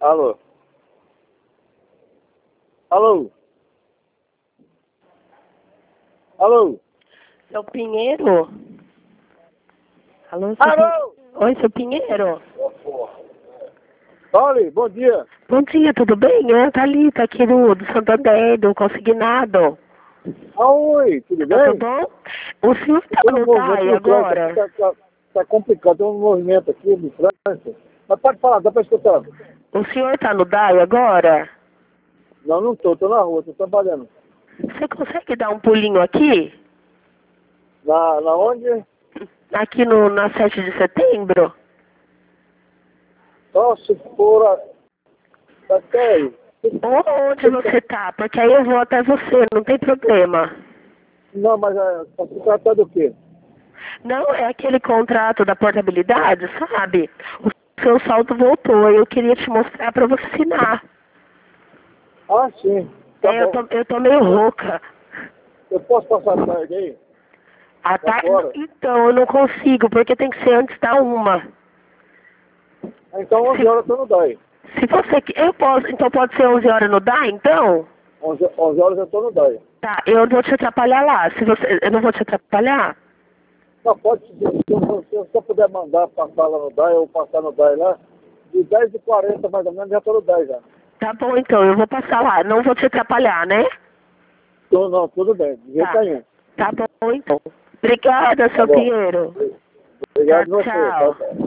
Alô? Alô? Alô? Seu Pinheiro? Alô, seu Alô? Oi, seu Pinheiro? Olha, bom dia. Bom dia, tudo bem? É a Thalita aqui do Santander, do Consignado. Oi, tudo Tá tudo bem? bom? O senhor tá Tem um no movimento DAI no trânsito agora? aqui, tá complicado, tem um movimento aqui no trânsito. Mas pode falar, dá pra escutar. O senhor tá no DAI agora? Não, não tô na rua, tô trabalhando. Você consegue dar um pulinho aqui? Na onde? Aqui na 7 de setembro? Só se for até aí. Ou onde você tá? Porque aí eu vou até você, não tem problema. Não, mas se tratar do quê? Não, é aquele contrato da portabilidade, sabe? O seu saldo voltou, eu queria te mostrar pra você assinar. Ah, sim. Tá É, bom. eu tô meio rouca. Eu posso passar a tarde aí? À tarde? Agora? Então, eu não consigo, porque tem que ser antes da 1. Então 11 horas eu tô no DAI. Se você... Eu posso... Então pode ser 11 horas no DAI, então? 11 horas eu tô no DAI. Tá, eu não vou te atrapalhar lá. Se você... Eu não vou te atrapalhar? Não, pode ser. Se eu puder mandar passar lá no DAI ou passar no DAI lá, de 10h40 mais ou menos já tô no DAI já. Tá bom, então, eu vou passar lá. Não vou te atrapalhar, né? Não, tudo bem. De jeito Tá. nenhum. Tá bom, então. Obrigada, Tá seu bom. Pinheiro. Obrigado Tchau, a você. tchau. Tá?